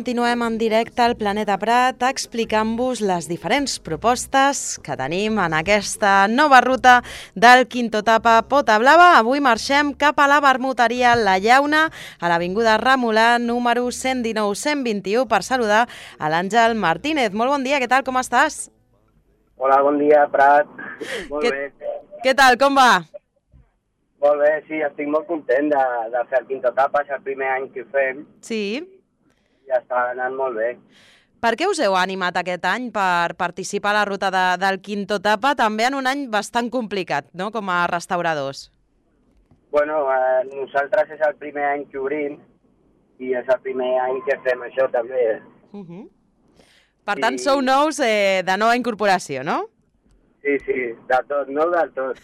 continuem en directe al Planeta Prat explicant-vos les diferents propostes que tenim en aquesta nova ruta del Quinto Tapa Pota Blava. Avui marxem cap a la vermuteria La Llauna, a l'avinguda Remolà, número 119-121, per saludar a l'Àngel Martínez. Molt bon dia, què tal, com estàs? Hola, bon dia, Prat. Molt bé. Què tal, com va? Molt bé, sí, estic molt content de fer el Quinto Tapa, és el primer any que ho fem. Sí. I està anant molt bé. Per què us heu animat aquest any per participar a la ruta del Quinto Tapa, també en un any bastant complicat, no?, com a restauradors? Bueno, nosaltres és el primer any que obrim i és el primer any que fem això també. Per tant, sou nous de nova incorporació, no? Sí, de tot, no del tot.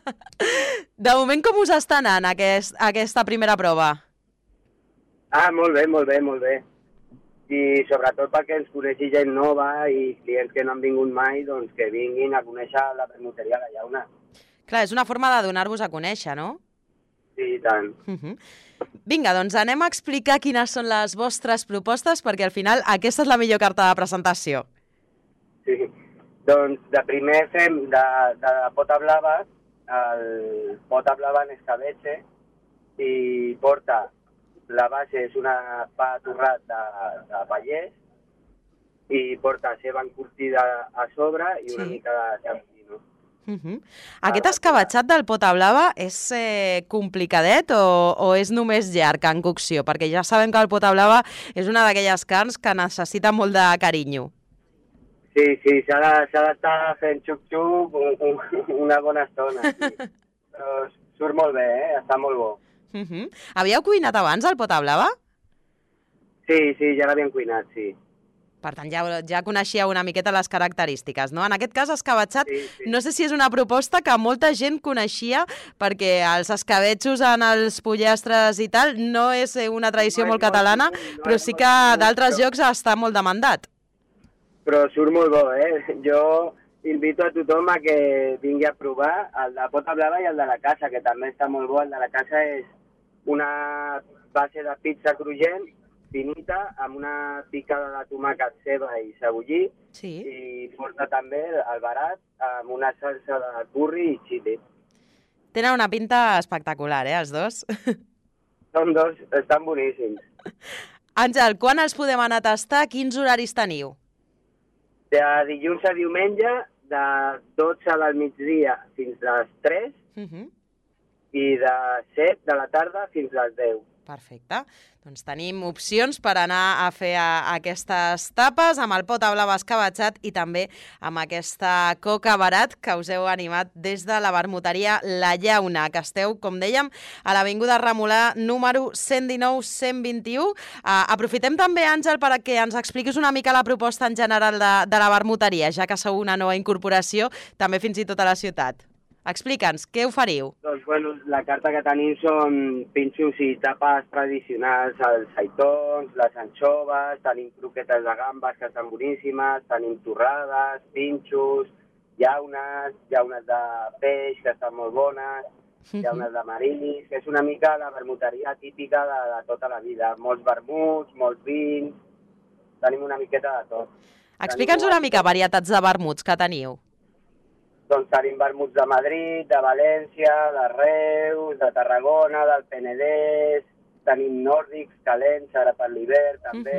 De moment, com us està anant aquesta primera prova? Molt bé, molt bé, molt bé. I sobretot perquè ens coneixi gent nova i clients que no han vingut mai, doncs que vinguin a conèixer la vermuteria La Llauna. Clar, és una forma de donar-vos a conèixer, no? Sí, i tant. Vinga, doncs anem a explicar quines són les vostres propostes, perquè al final aquesta és la millor carta de presentació. Sí. Doncs de primer fem de pota blava, el pota blava en escabeche, i porta, la base és una pa torrat de pallès, i porta ceba encurtida a sobre i una mica de champinyó. Aquest escabatxat del pota blava és complicadet o és només llarg en cocció? Perquè ja sabem que el pota blava és una d'aquelles carns que necessita molt de carinyo. Sí, s'ha d'estar fent xup-xup una bona estona. Sí. Però surt molt bé, està molt bo. Havíeu cuinat abans el pota blava? Sí, ja l'havíem cuinat, sí. Per tant, ja coneixíeu una miqueta les característiques, no? En aquest cas, escabatxat, sí. No sé si és una proposta que molta gent coneixia, perquè els escabetxos en els pollastres i tal no és una tradició molt catalana, però sí que d'altres llocs està molt demandat. Però surt molt bo, Jo invito a tothom a que vingui a provar el de pota blava i el de la casa, que també està molt bo. El de la casa és una base de pizza cruixent, finita, amb una picada de tomàquet, ceba i cebollí, i porta també el barat amb una salsa de curri i xili. Tenen una pinta espectacular, els dos? Són dos, estan boníssims. Àngel, quan els podem anar a tastar? Quins horaris teniu? De dilluns a diumenge, de 12 del migdia fins a les 3 i de 7 de la tarda fins a les 10. Perfecte. Doncs tenim opcions per anar a fer aquestes tapes amb el pota blava escabatxat i també amb aquesta coca barat que us heu animat des de la vermuteria La Llauna, que esteu, com dèiem, a l'avinguda Remolà, número 119-121. Aprofitem també, Àngel, perquè ens expliquis una mica la proposta en general de la vermuteria, ja que sou una nova incorporació, també fins i tot a la ciutat. Explica'ns, què oferiu? Doncs, la carta que tenim són pinxos i tapes tradicionals, els seitons, les anxoves, tenim croquetes de gambes que estan boníssimes, tenim torrades, pinxos, llaunes de peix que estan molt bones, llaunes de marisc, que és una mica la vermuteria típica de tota la vida. Molts vermuts, molts vins, tenim una miqueta de tot. Explica'ns una mica varietats de vermuts que teniu. Doncs tenim vermuts de Madrid, de València, de Reus, de Tarragona, del Penedès, tenim nòrdics, calents, ara per l'hivern també,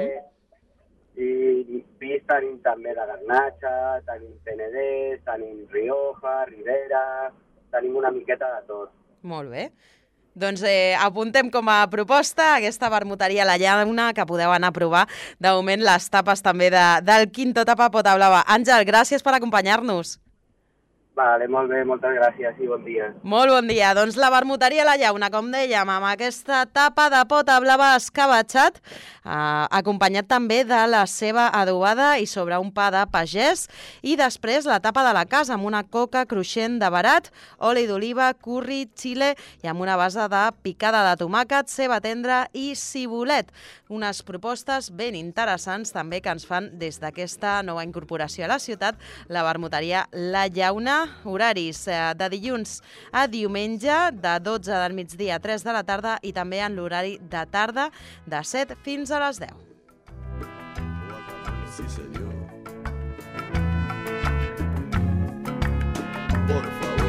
i pis tenim també de Garnatxa, tenim Penedès, tenim Rioja, Ribera, tenim una miqueta de tot. Molt bé. Doncs apuntem com a proposta aquesta vermuteria La Llauna, que podeu anar a provar de moment les tapes també del Quinto Tapa Pota Blava. Àngel, gràcies per acompanyar-nos. Vale, molt bé, moltes gràcies i bon dia. Molt bon dia. Doncs la vermuteria La Llauna, com dèiem, amb aquesta tapa de pota blava escabatxat, acompanyat també de la ceba adobada i sobre un pa de pagès, i després la tapa de la casa amb una coca cruixent de barat, oli d'oliva, curri, xile i amb una base de picada de tomàquet, ceba tendra i cibulet. Unes propostes ben interessants també que ens fan des d'aquesta nova incorporació a la ciutat, la vermuteria La Llauna. Horaris de dilluns a diumenge, de 12 del migdia a 3 de la tarda i també en l'horari de tarda de 7 fins a les 10. Sí, señor. Por favor.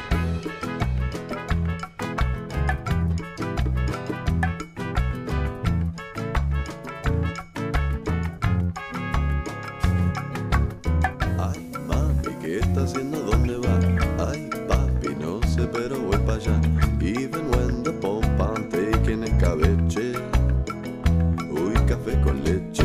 Ay, mami, ¿qué está haciendo? ¿Dónde va? Ay, papi, no sé, pero voy para allá. Even when the pump I'm taking escabeche. Uy, café con leche.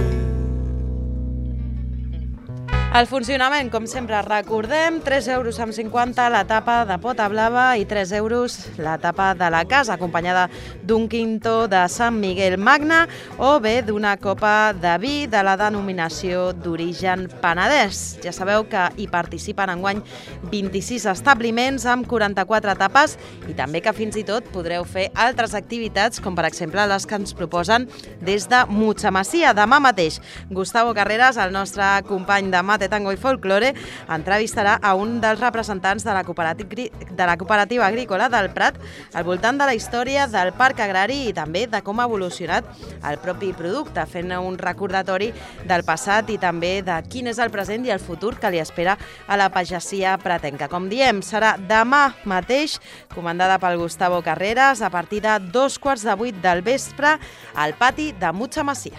El funcionament, com sempre, recordem, 3,50 € la tapa de pota blava i 3 € la tapa de la casa, acompanyada d'un quinto de Sant Miguel Magna o bé d'una copa de vi de la denominació d'origen Penedès. Ja sabeu que hi participen enguany 26 establiments amb 44 tapes i també que fins i tot podreu fer altres activitats, com per exemple les que ens proposen des de Mutxamasia. Demà mateix, Gustavo Carreras, el nostre company de Mate, Tango i Folklore, entrevistarà a un dels representants de la cooperativa agrícola del Prat al voltant de la història del parc agrari i també de com ha evolucionat el propi producte, fent un recordatori del passat i també de quin és el present i el futur que li espera a la pagesia pratenca. Com diem, serà demà mateix, comandada pel Gustavo Carreras, a partir de 7:15 del vespre, al pati de Mutxamasia.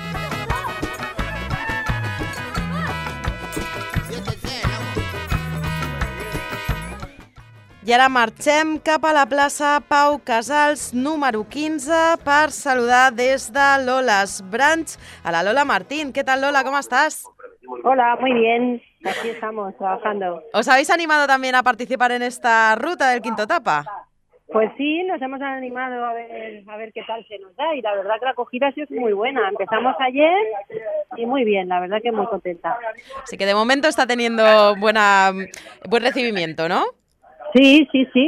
I ara marxem cap a la plaça Pau Casals, número 15, per saludar des de Lola's Branch a la Lola Martín. ¿Qué tal, Lola? ¿Cómo estás? Hola, muy bien. Aquí estamos, trabajando. ¿Os habéis animado también a participar en esta ruta del Quinto Tapa? Pues sí, nos hemos animado a ver qué tal se nos da y la verdad que la acogida ha sido muy buena. Empezamos ayer y muy bien, la verdad que muy contenta. Así que de momento está teniendo buen recibimiento, ¿no? Sí,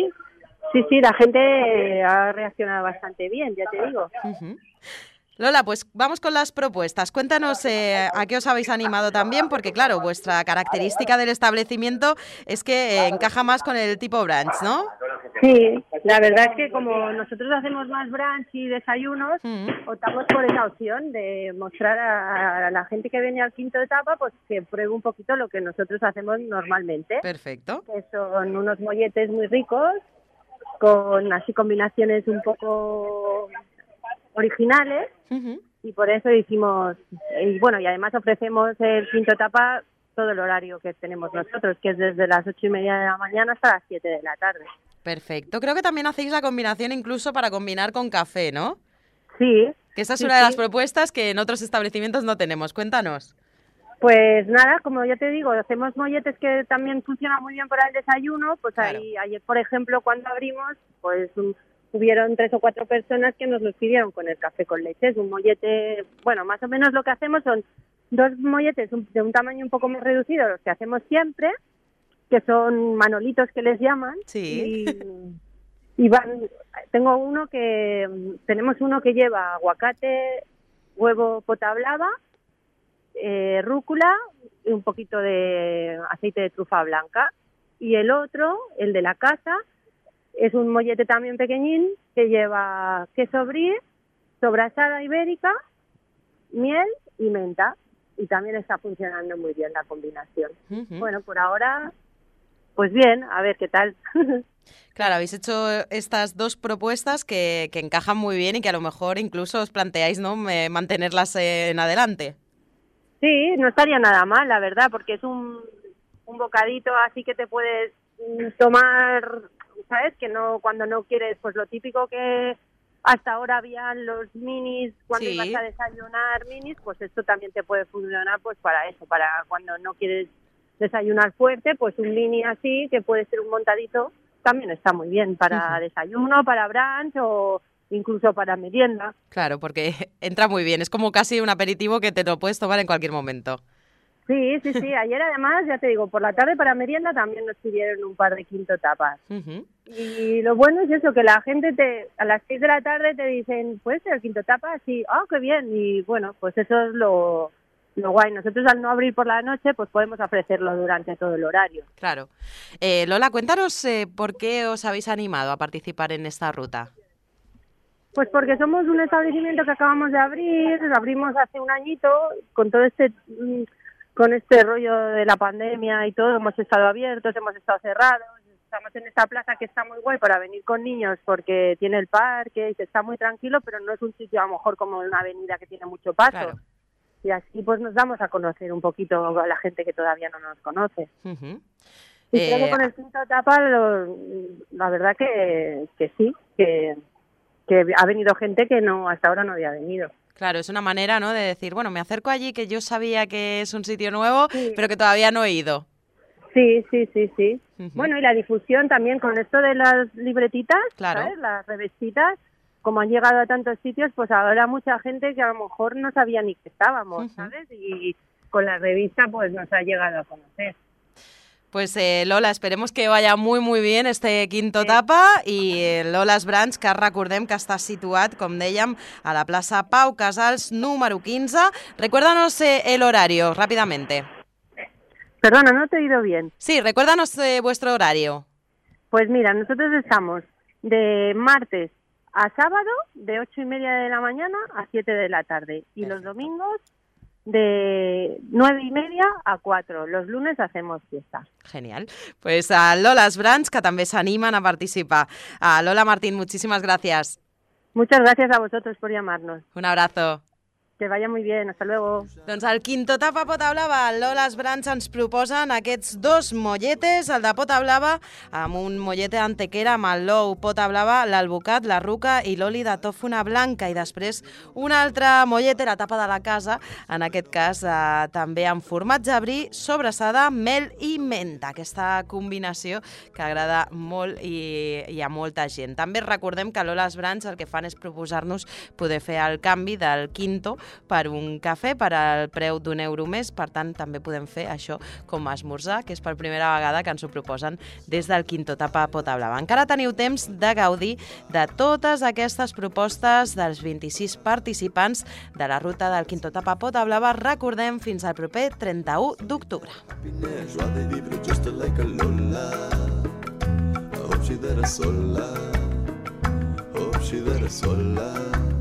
la gente ha reaccionado bastante bien, ya te digo. Uh-huh. Lola, pues vamos con las propuestas. Cuéntanos a qué os habéis animado también, porque claro, vuestra característica del establecimiento es que encaja más con el tipo brunch, ¿no? Sí, la verdad es que como nosotros hacemos más brunch y desayunos, optamos por esa opción de mostrar a la gente que viene al Quinto Etapa pues que pruebe un poquito lo que nosotros hacemos normalmente. Perfecto. Que son unos molletes muy ricos, con así combinaciones un poco originales, y por eso hicimos, y bueno, y además ofrecemos el Quinto Etapa todo el horario que tenemos nosotros, que es desde las 8:30 de la mañana hasta las 7 de la tarde. Perfecto. Creo que también hacéis la combinación incluso para combinar con café, ¿no? Sí. Que esa es una de las propuestas que en otros establecimientos no tenemos. Cuéntanos. Pues nada, como yo te digo, hacemos molletes que también funcionan muy bien para el desayuno. Pues claro. Ayer, por ejemplo, cuando abrimos, pues hubieron 3 o 4 personas que nos los pidieron con el café con leche. Es un mollete, bueno, más o menos lo que hacemos son 2 molletes de un tamaño un poco más reducido, los que hacemos siempre, que son manolitos que les llaman. Sí. Y tenemos uno que lleva aguacate, huevo pota blava, rúcula y un poquito de aceite de trufa blanca. Y el otro, el de la casa, es un mollete también pequeñín que lleva queso brie, sobrasada ibérica, miel y menta. Y también está funcionando muy bien la combinación. Bueno, por ahora, pues bien, a ver qué tal. Claro, habéis hecho estas 2 propuestas que encajan muy bien y que a lo mejor incluso os planteáis, ¿no?, mantenerlas en adelante. Sí, no estaría nada mal, la verdad, porque es un bocadito así que te puedes tomar, ¿sabes? Que no, cuando no quieres, pues lo típico que hasta ahora habían los minis, cuando ibas a desayunar minis, pues esto también te puede funcionar pues para eso, para cuando no quieres desayunar fuerte, pues un mini así, que puede ser un montadito, también está muy bien para desayuno, para brunch o incluso para merienda. Claro, porque entra muy bien, es como casi un aperitivo que te lo puedes tomar en cualquier momento. Sí, ayer además, ya te digo, por la tarde para merienda también nos pidieron un par de Quinto Tapas. Y lo bueno es eso, que la gente a las 6 de la tarde te dicen, pues el Quinto Tapa, sí, qué bien, y bueno, pues eso es lo guay. Nosotros al no abrir por la noche, pues podemos ofrecerlo durante todo el horario. Claro. Lola, cuéntanos por qué os habéis animado a participar en esta ruta. Pues porque somos un establecimiento que acabamos de abrir, lo abrimos hace un añito, con todo con este rollo de la pandemia y todo, hemos estado abiertos, hemos estado cerrados, estamos en esta plaza que está muy guay para venir con niños porque tiene el parque y que está muy tranquilo, pero no es un sitio a lo mejor como una avenida que tiene mucho paso. Claro. Y así pues nos damos a conocer un poquito a la gente que todavía no nos conoce. Uh-huh. Y creo que con el quinto tapa, la verdad que sí, que ha venido gente que no hasta ahora no había venido. Claro, es una manera, ¿no?, de decir, bueno, me acerco allí que yo sabía que es un sitio nuevo, sí, pero que todavía no he ido. Sí. Uh-huh. Bueno, y la difusión también con esto de las libretitas, claro, ¿sabes? Las revistitas, como han llegado a tantos sitios, pues ahora mucha gente que a lo mejor no sabía ni que estábamos, uh-huh, ¿sabes? Y con la revista pues nos ha llegado a conocer. Pues Lola, esperemos que vaya muy, muy bien este quinto tapa i Lola's Brunch, que recordem que està situat, com dèiem, a la plaça Pau Casals, número 15. Recuérdanos el horario, rápidamente. Perdona, no te he oído bien. Sí, recuérdanos vuestro horario. Pues mira, nosotros estamos de martes a sábado, de 8:30 de la mañana a 7 de la tarde. Y Perfecto. Los domingos de 9:30 a 4. Los lunes hacemos fiesta. Genial. Pues a Lola's Brunch, que també s'animen a participar. Lola Martín, muchísimas gracias. Muchas gracias a vosotros por llamarnos. Un abrazo. Que vaya muy bien, hasta luego. Doncs al quinto tapa Pota Blava, Lola's Brunch ens proposen aquests dos molletes, el de Pota Blava amb un mollete d'antequera amb el l'ou Pota Blava, l'alvocat, la ruca i l'oli de tòfona blanca, i després un altre mollete, la tapa de la casa, en aquest cas també amb formatge brí, sobrassada, mel i menta, aquesta combinació que agrada molt i a molta gent. També recordem que Lola's Brunch el que fan és proposar-nos poder fer el canvi del quinto per un cafè per al preu d'€1 més, per tant també podem fer això com a esmorzar, que és per primera vegada que ens ho proposen des del quinto tapa Pota Blava. Encara teniu temps de gaudir de totes aquestes propostes dels 26 participants de la ruta del quinto tapa Pota Blava, recordem, fins al proper 31 d'octubre. Joie de vivre just like a Lola. I hope she there sola. Hope she there sola.